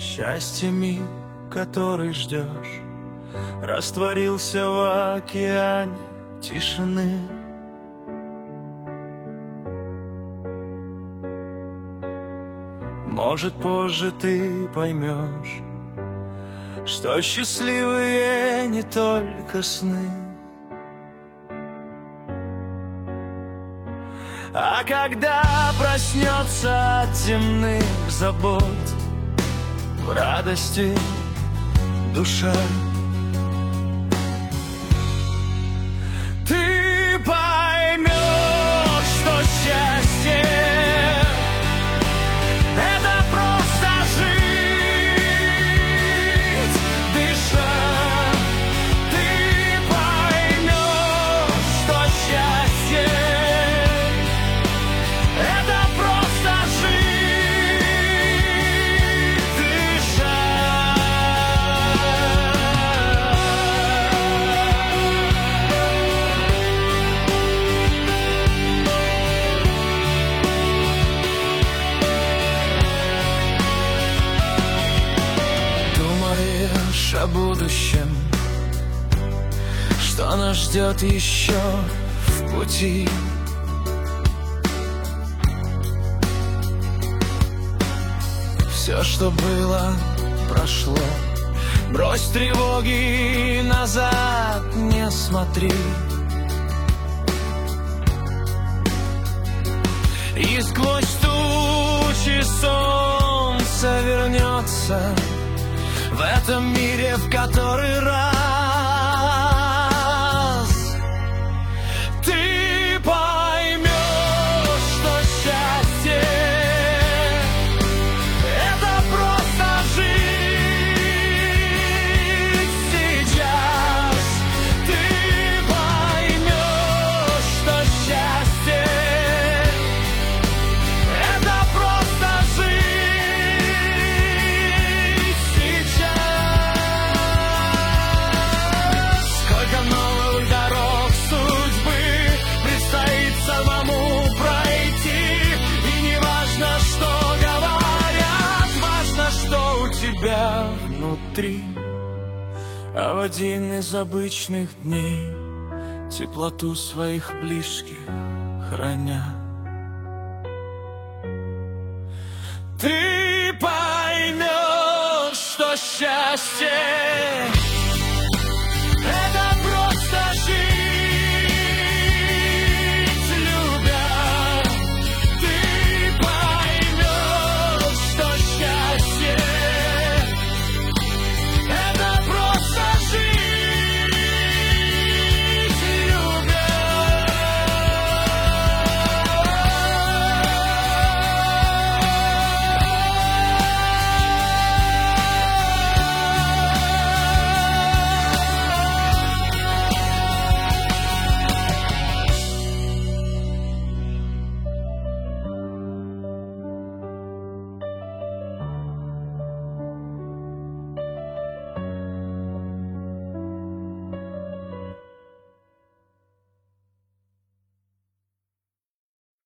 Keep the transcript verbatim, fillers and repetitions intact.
Счастье миг, который ждешь, растворился в океане тишины. Может, позже ты поймешь, что счастливые не только сны. А когда проснется от земных забот, в радости душа, ты поймешь, что счастье — это просто жить, дыша. Ты поймешь, что счастье — это просто жить, дыша. Думаешь о будущем, что нас ждет еще в пути. Все, что было, прошло. Брось тревоги, назад не смотри. И сквозь тучи солнце вернется в этом мире в который раз. Ты поймешь, что счастье — это просто жить сейчас. Ты поймешь, что счастье — это просто жить сейчас. Сколько новых дорог судьбы предстоит самому пройти. И не важно, что говорят, важно, что у тебя внутри. А в один из обычных дней теплоту своих близких храня, ты поймешь, что счастье